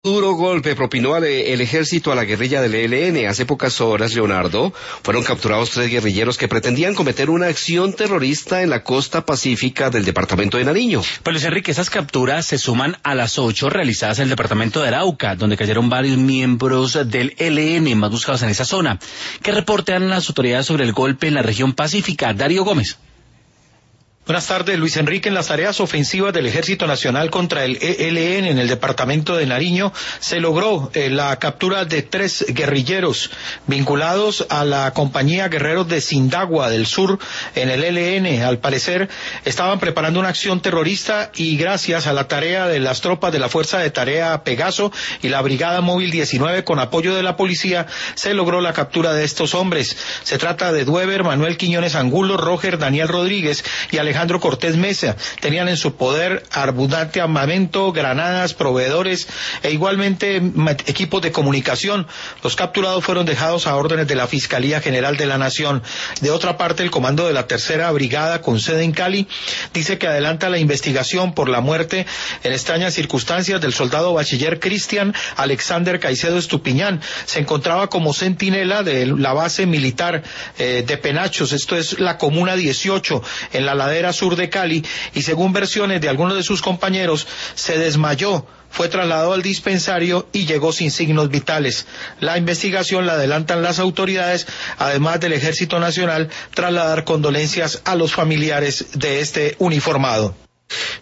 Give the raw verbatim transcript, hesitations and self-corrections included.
Duro golpe propinó el, el ejército a la guerrilla del E L N. Hace pocas horas, Leonardo, fueron capturados tres guerrilleros que pretendían cometer una acción terrorista en la costa pacífica del departamento de Nariño. Pues Luis Enrique, esas capturas se suman a las ocho realizadas en el departamento de Arauca, donde cayeron varios miembros del E L N más buscados en esa zona. ¿Qué reportan las autoridades sobre el golpe en la región pacífica? Darío Gómez. Buenas tardes, Luis Enrique. En las tareas ofensivas del Ejército Nacional contra el E L N en el departamento de Nariño se logró eh, la captura de tres guerrilleros vinculados a la compañía Guerreros de Sindagua del Sur en el E L N. Al parecer estaban preparando una acción terrorista y gracias a la tarea de las tropas de la Fuerza de Tarea Pegaso y la Brigada Móvil diecinueve con apoyo de la policía se logró la captura de estos hombres. Se trata de Dueber, Manuel Quiñones Angulo, Roger Daniel Rodríguez y Alejandro Alejandro Cortés Mesa. Tenían en su poder abundante armamento, granadas, proveedores e igualmente equipos de comunicación. Los capturados fueron dejados a órdenes de la Fiscalía General de la Nación. De otra parte, el comando de la Tercera Brigada, con sede en Cali, dice que adelanta la investigación por la muerte en extrañas circunstancias del soldado bachiller Cristian Alexander Caicedo Estupiñán. Se encontraba como centinela de la base militar eh, de Penachos, esto es la comuna dieciocho, en la ladera sur de Cali, y según versiones de algunos de sus compañeros, se desmayó, fue trasladado al dispensario y llegó sin signos vitales. La investigación la adelantan las autoridades, además del Ejército Nacional, trasladar condolencias a los familiares de este uniformado.